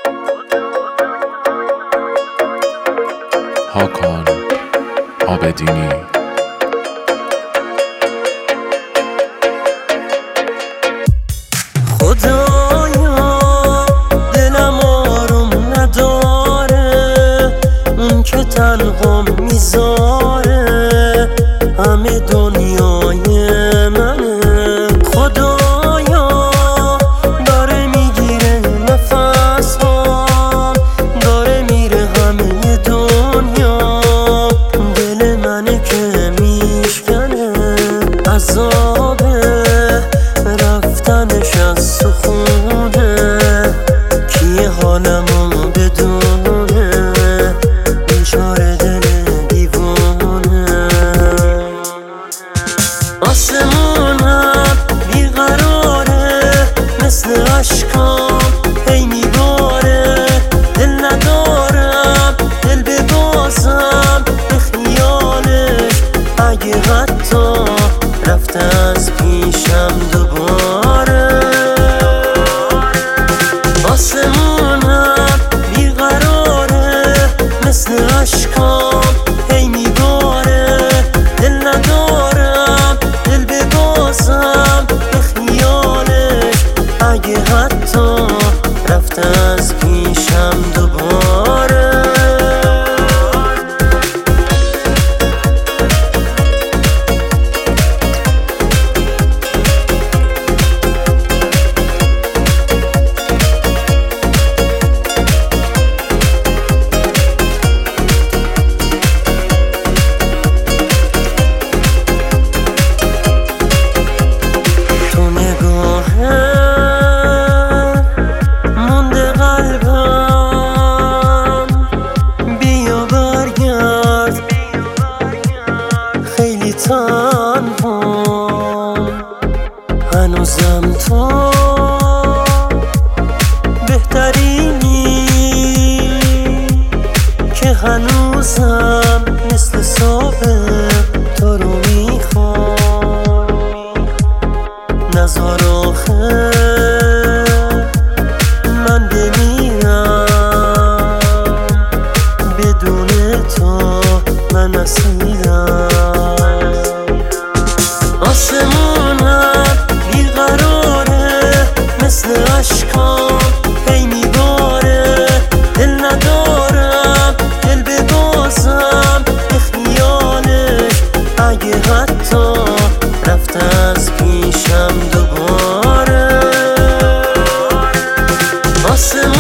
هاکان عابدینی. خدایا دلم آروم نداره، اون که تنهام میذاره همه دنیای منه. خدایا داره میگیره نفس ها، داره میره همه دنیا، دل منه که میشکنه عذاب رفتنش از سخونه. کیه حالمو بدونه بیچاره دل دیوونه. آسمونم بیقراره مثل عشقام هی میباره، دل ندارم دل ببازم به خیالش، اگه حتی رفته از پیشم دوباره. آسمونم بیقراره مثل عشقام هی میباره، دل ندارم دل ببازم به خیالش، اگه حتی رفته از پیشم دوباره. مونده قلبم بیا برگرد، خیلی تنها هنوزم تو بهترینی، که هنوزم مثل سابق تو رو میخوام. نزار آخه من بمیرم، بدون تو من اسیرم. آسمونم بیقراره مثل عشقام هی میباره، دل ندارم دل ببازم به خیالش، اگه حتی رفته از پیشم دوباره. آسمونم